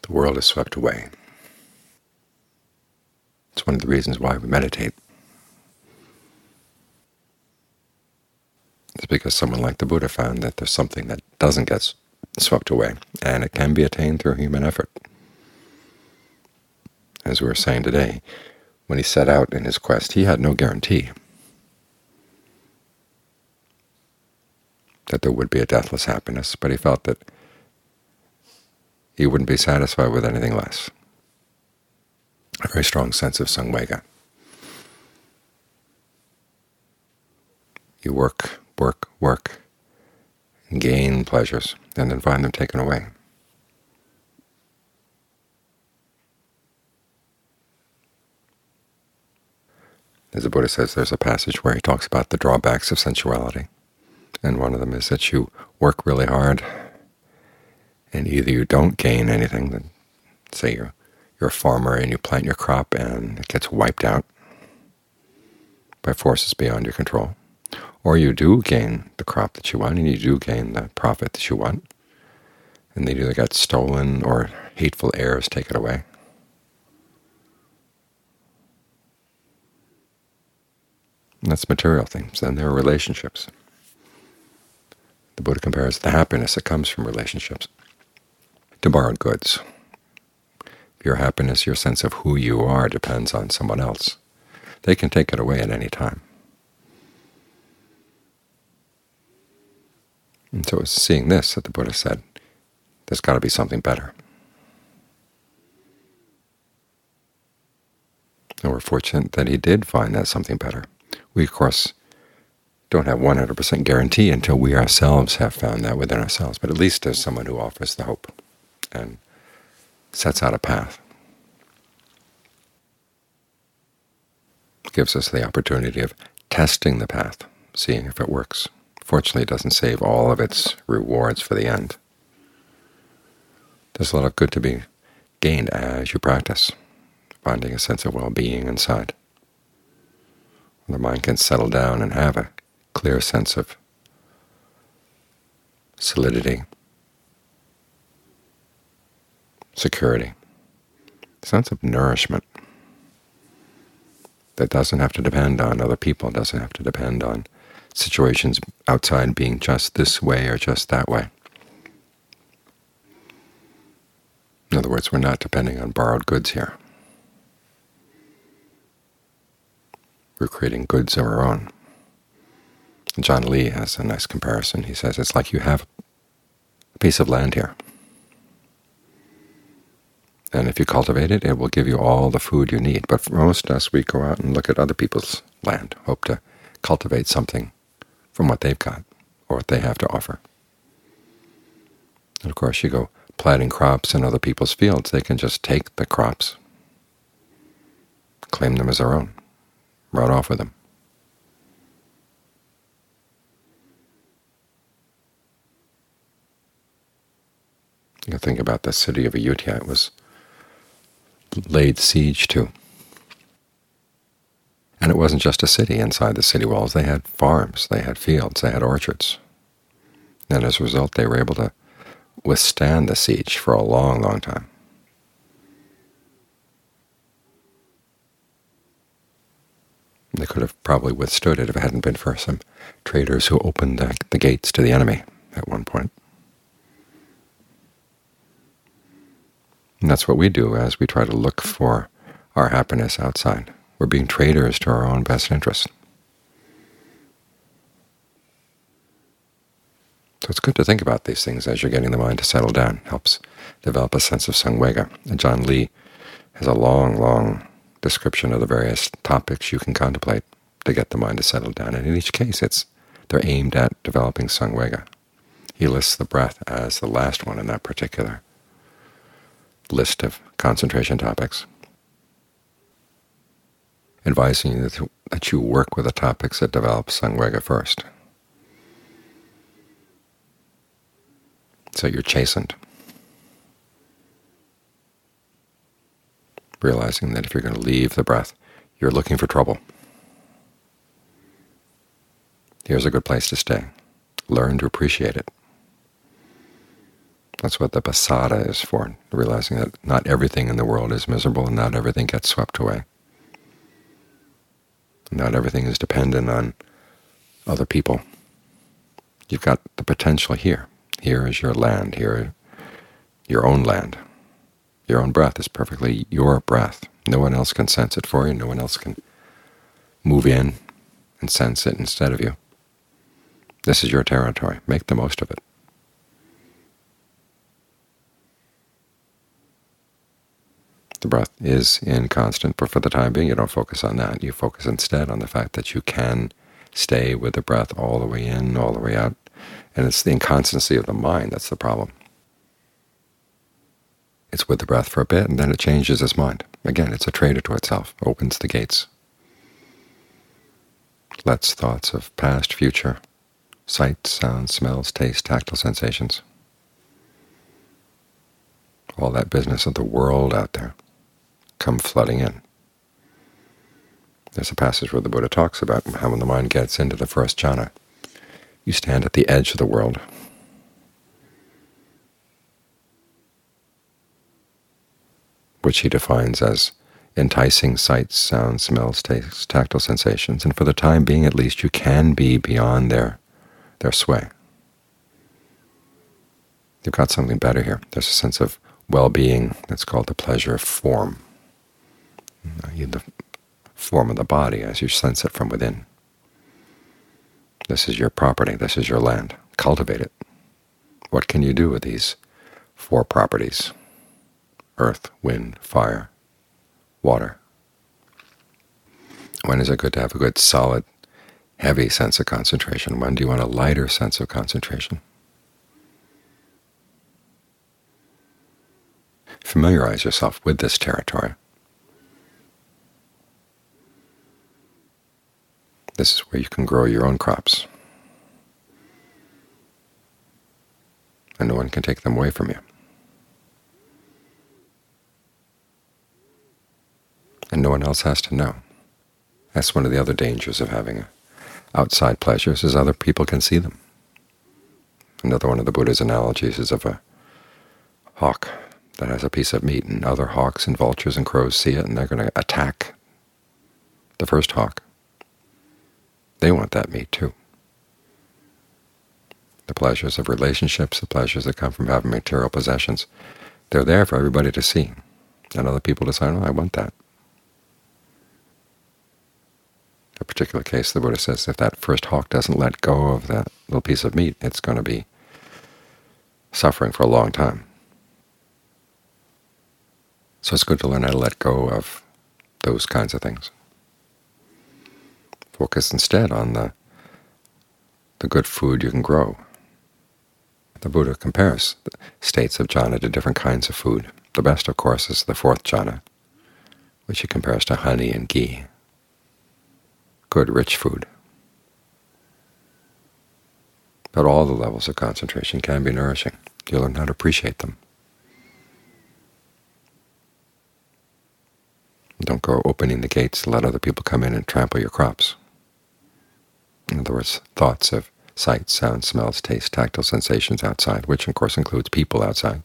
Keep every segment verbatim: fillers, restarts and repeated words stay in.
The world is swept away. It's one of the reasons why we meditate. It's because someone like the Buddha found that there's something that doesn't get swept away, and it can be attained through human effort. As we were saying today, when he set out in his quest, he had no guarantee that there would be a deathless happiness, but he felt that he wouldn't be satisfied with anything less. A very strong sense of samvega. You work, work, work, and gain pleasures, and then find them taken away. As the Buddha says, there's a passage where he talks about the drawbacks of sensuality, and one of them is that you work really hard, and either you don't gain anything, then say you're, you're a farmer and you plant your crop and it gets wiped out by forces beyond your control, or you do gain the crop that you want and you do gain the profit that you want, and they either get stolen or hateful heirs take it away. And that's material things. Then there are relationships. The Buddha compares the happiness that comes from relationships to borrowed goods. Your happiness, your sense of who you are, depends on someone else. They can take it away at any time. And so it's seeing this that the Buddha said, there's got to be something better. And we're fortunate that he did find that something better. We, of course, don't have one hundred percent guarantee until we ourselves have found that within ourselves, but at least there's someone who offers the hope and sets out a path. Gives us the opportunity of testing the path, seeing if it works. Fortunately, it doesn't save all of its rewards for the end. There's a lot of good to be gained as you practice, finding a sense of well-being inside. The mind can settle down and have a clear sense of solidity, security, sense of nourishment that doesn't have to depend on other people, doesn't have to depend on situations outside being just this way or just that way. In other words, we're not depending on borrowed goods here. We're creating goods of our own. And John Lee has a nice comparison. He says it's like you have a piece of land here, and if you cultivate it, it will give you all the food you need. But for most of us, we go out and look at other people's land, hope to cultivate something from what they've got or what they have to offer. And of course, you go planting crops in other people's fields, they can just take the crops, claim them as their own, run off with them. You can think about the city of Ayutthaya. It was laid siege to. And it wasn't just a city. Inside the city walls they had farms, they had fields, they had orchards. And as a result they were able to withstand the siege for a long, long time. They could have probably withstood it if it hadn't been for some traders who opened the, the gates to the enemy at one point. And that's what we do as we try to look for our happiness outside. We're being traders to our own best interest. So it's good to think about these things as you're getting the mind to settle down. It helps develop a sense of samvega. And John Lee has a long, long description of the various topics you can contemplate to get the mind to settle down. And in each case, it's they're aimed at developing samvega. He lists the breath as the last one in that particular list of concentration topics, advising you that, that you work with the topics that develop samvega first. So you're chastened, realizing that if you're going to leave the breath, you're looking for trouble. Here's a good place to stay. Learn to appreciate it. That's what the pasada is for, realizing that not everything in the world is miserable and not everything gets swept away. Not everything is dependent on other people. You've got the potential here. Here is your land, here your own land. Your own breath is perfectly your breath. No one else can sense it for you. No one else can move in and sense it instead of you. This is your territory. Make the most of it. The breath is inconstant, but for the time being you don't focus on that. You focus instead on the fact that you can stay with the breath all the way in, all the way out. And it's the inconstancy of the mind that's the problem. It's with the breath for a bit, and then it changes its mind. Again, it's a traitor to itself, opens the gates, lets thoughts of past, future, sight, sound, smells, taste, tactile sensations, all that business of the world out there, come flooding in. There's a passage where the Buddha talks about how when the mind gets into the first jhana, you stand at the edge of the world. Which he defines as enticing sights, sounds, smells, tastes, tactile sensations, and for the time being at least you can be beyond their, their sway. You've got something better here. There's a sense of well-being that's called the pleasure of form. The form of the body as you sense it from within. This is your property. This is your land. Cultivate it. What can you do with these four properties? Earth, wind, fire, water. When is it good to have a good, solid, heavy sense of concentration? When do you want a lighter sense of concentration? Familiarize yourself with this territory. This is where you can grow your own crops, and no one can take them away from you. And no one else has to know. That's one of the other dangers of having outside pleasures, is other people can see them. Another one of the Buddha's analogies is of a hawk that has a piece of meat, and other hawks and vultures and crows see it, and they're going to attack the first hawk. They want that meat too. The pleasures of relationships, the pleasures that come from having material possessions, they're there for everybody to see. And other people decide, oh, I want that. In a particular case, the Buddha says if that first hawk doesn't let go of that little piece of meat, it's going to be suffering for a long time. So it's good to learn how to let go of those kinds of things. Focus instead on the, the good food you can grow. The Buddha compares the states of jhana to different kinds of food. The best, of course, is the fourth jhana, which he compares to honey and ghee. Good, rich food. But all the levels of concentration can be nourishing. You learn how to appreciate them. Don't go opening the gates to let other people come in and trample your crops. In other words, thoughts of sight, sound, smells, taste, tactile sensations outside, which of course includes people outside,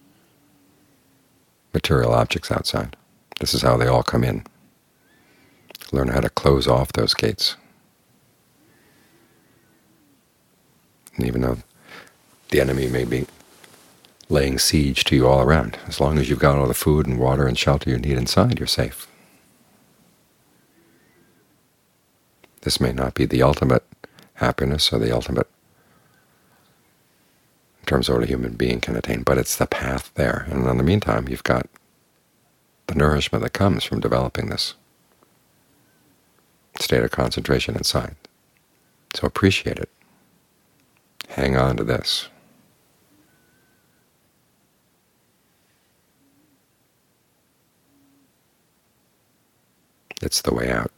material objects outside. This is how they all come in. Learn how to close off those gates. And even though the enemy may be laying siege to you all around, as long as you've got all the food and water and shelter you need inside, you're safe. This may not be the ultimate happiness or the ultimate in terms of what a human being can attain, but it's the path there. And in the meantime, you've got the nourishment that comes from developing this state of concentration inside. So appreciate it. Hang on to this. It's the way out.